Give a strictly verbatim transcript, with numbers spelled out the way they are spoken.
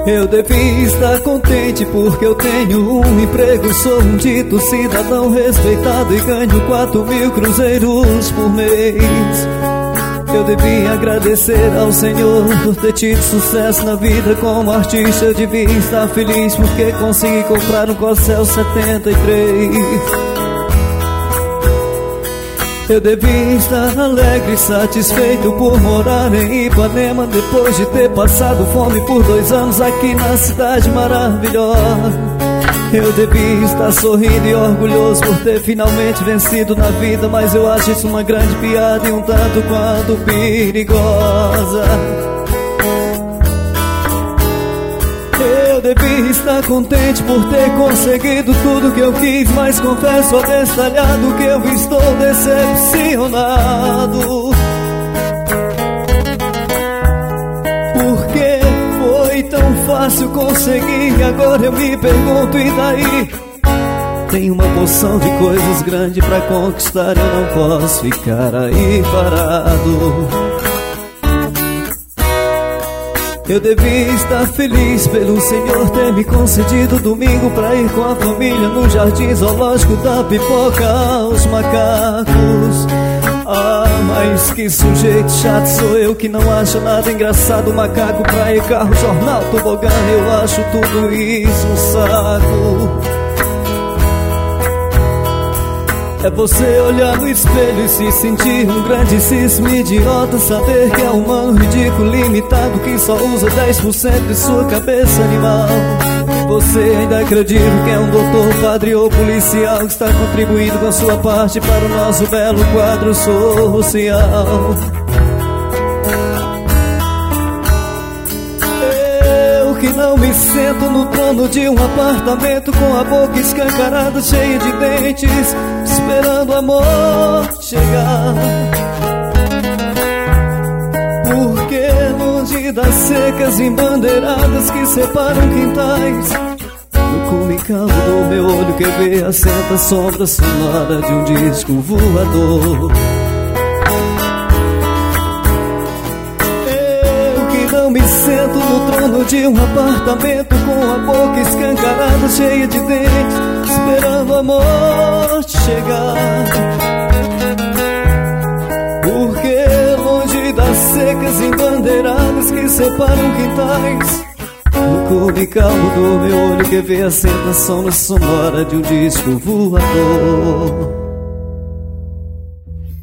Eu devia estar contente porque eu tenho um emprego. Sou um dito cidadão respeitado e ganho quatro mil cruzeiros por mês. Eu devia agradecer ao Senhor por ter tido sucesso na vida como artista. Eu devia estar feliz porque consegui comprar um Corcel setenta e três. Eu devia estar alegre e satisfeito por morar em Ipanema, depois de ter passado fome por dois anos aqui na cidade maravilhosa. Eu devia estar sorrindo e orgulhoso por ter finalmente vencido na vida, mas eu acho isso uma grande piada e um tanto quanto perigosa. Eu devia estar contente por ter conseguido tudo que eu quis, mas confesso abestalhado que eu estou decepcionado. Por que foi tão fácil conseguir e agora eu me pergunto, e daí? Tem uma porção de coisas grandes pra conquistar, eu não posso ficar aí parado. Eu devia estar feliz pelo Senhor ter me concedido domingo pra ir com a família no jardim zoológico da Pipoca aos macacos. Ah, mas que sujeito chato sou eu que não acho nada engraçado. Macaco, praia, carro, jornal, tobogã, eu acho tudo isso um saco. É você olhar no espelho e se sentir um grandíssimo idiota, saber que é um humano ridículo, limitado, que só usa dez por cento de sua cabeça animal. Você ainda acredita que é um doutor, padre ou policial que está contribuindo com a sua parte para o nosso belo quadro social. Que não me sento no trono de um apartamento com a boca escancarada, cheia de dentes, esperando o amor chegar. Porque longe das secas embandeiradas que separam quintais, no cume calmo do meu olho que vê assenta a sombra sonora de um disco voador. Não me sento no trono de um apartamento com a boca escancarada, cheia de dentes, esperando o amor chegar. Porque longe das secas embandeiradas que separam quintais, no cume calmo do meu olho que vê a sentação sonora de um disco voador.